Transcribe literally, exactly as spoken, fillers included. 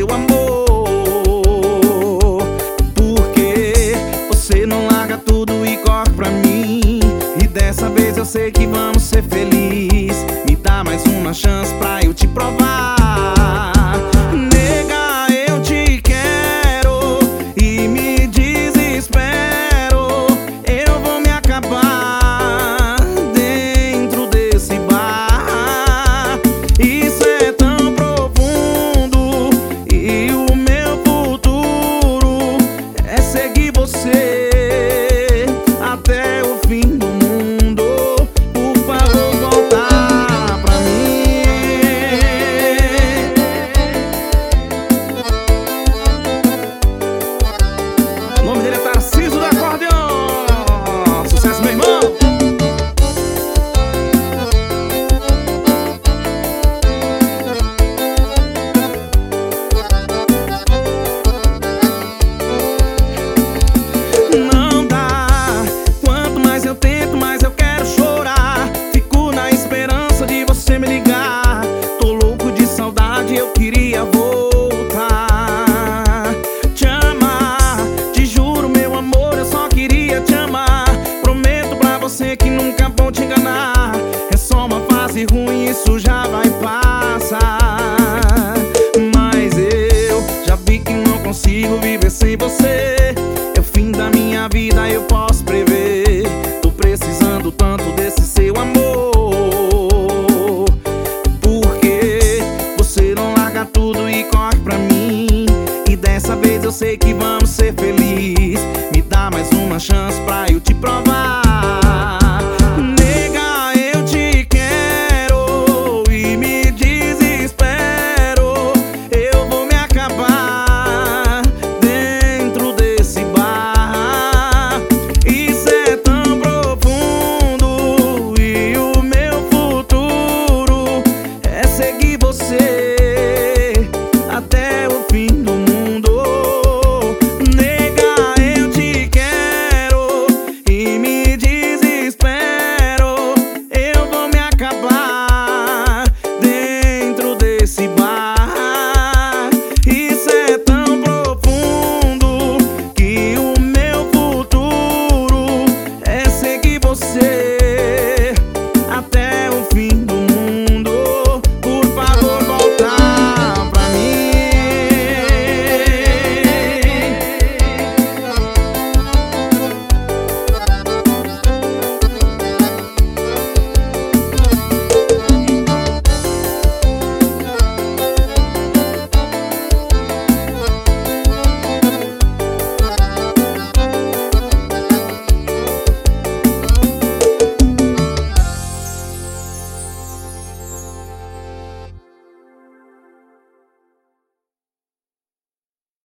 amor. Porque você não larga tudo e corre pra mim. E dessa vez eu sei que vamos ser felizes. Me dá mais uma chance pra eu te provar. Nega, eu te quero e me desespero. Eu vou me acabar dentro desse bar. Isso é tão profundo e o meu futuro é seguir você até o fim do mundo. Por favor, voltar pra mim. O nome dele é Tarcísio do Acordeon. Sucesso, meu irmão. Não dá. Quanto mais eu tento, mais eu quero chorar. Fico na esperança de você me ligar. Tô louco de saudade, eu queria voltar. Te amar, te juro, meu amor, eu só queria te amar. Prometo pra você que nunca vou te enganar. É só uma fase ruim, isso já vai passar. Mas eu já vi que não consigo viver sem você. É o fim da minha vida, eu posso prever. Tô precisando tanto desse seu amor. Porque você não larga tudo e corre pra mim. E dessa vez eu sei que vamos ser felizes. Me dá mais uma chance pra eu te provar.